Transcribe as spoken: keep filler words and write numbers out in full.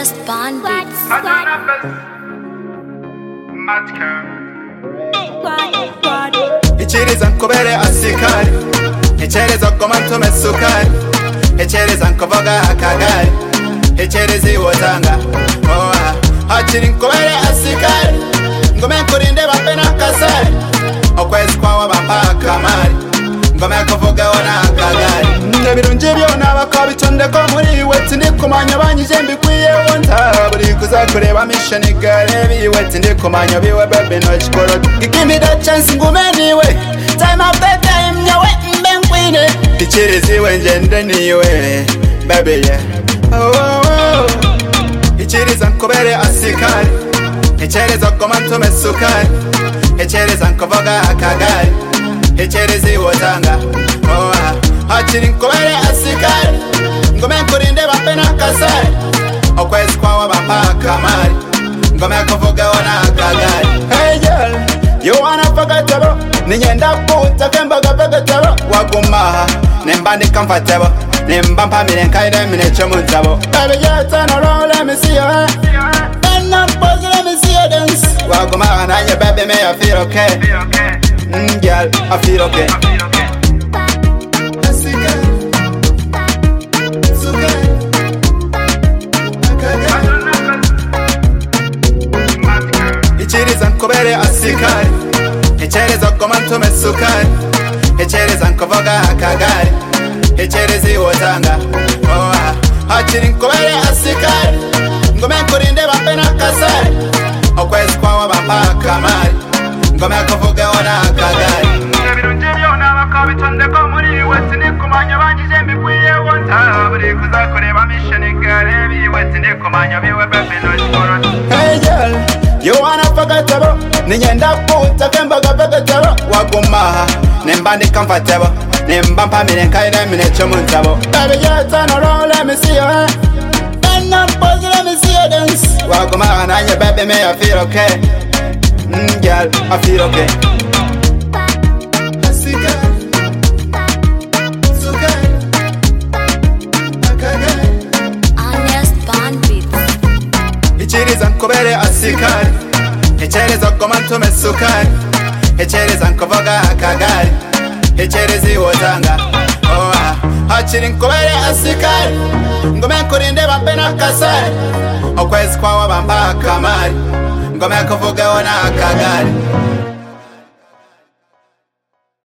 Honest Bandits. Ichiriza nkubere asikari, echereza komantume sukari, echereza nkuvuga akagari, echereza iwotanga. Oh, hachiri nkubere asikari, ngome kurinde bape nakasari, okwezi kwawa bampa akamari, ngome kuvuga ona akagari. Nebirungi byona bakabitondeko muri we tindikumanya banyije mbikwiye wonta buri kuza kureba mission igare biwe tindikumanya biwe baby no chikoro. Give me that chance ngumeniwe, time after time nyawe mbenkwine, ichirizi wenjende niwe baby yeah. Oh, oh, oh. Ichiriza nkubere asikari, echereza komantume sukari, echereza nkuvuga akagari, echereza iwotanga. Oh, hachiri nkubere asikari, ngome kurinde bape nakasari, okwezi kwawa bampa akamari, ngome kuvuga ona akagari. Hey girl, you wanna forgettable, ninyenda puta kembaga vegetable, wagumaha nemba ndi comfortable, nemba mpamire nkaire mine chomuntabo. Baby girl turn around, let me see your hand, bend up pose, let me see your dance. Wagumaha nanye baby me I feel okay, mm, girl I feel okay. Ichiriza nkubere asikari, echereza komantume sukari, echereza nkuvuga akagari, echereza iwotanga. Oh, hachiri nkubere asikari, ngome kurinde bape nakasari, okwezi kwawa bampa akamari, ngome kuvuga ona akagari. Nebirungi byona bakabitondeko muri we tindikumanya banyije mbikwiye wonta buri kuza kureba mission igare biwe tindikumanya biwe baby no chikoro. Hey girl, you wanna forgettable, ninyenda puta kembaga vegetable, wagumaha nemba ndi comfortable, nemba mpamire nkaire mine chomuntabo. Baby girl turn around, let me see your hand, bend up pose, let me see your dance. Wagumaha nanye baby me I feel okay, mm, girl I feel okay. Honest Bandits. Ichiriza nkubere asikari, echereza komantume sukari, echereza nkuvuga akagari, echereza iwotanga. Oh, hachiri nkubere asikari, ngome kurinde bape nakasari, okwezi kwawa bampa akamari, ngome kuvuga ona akagari.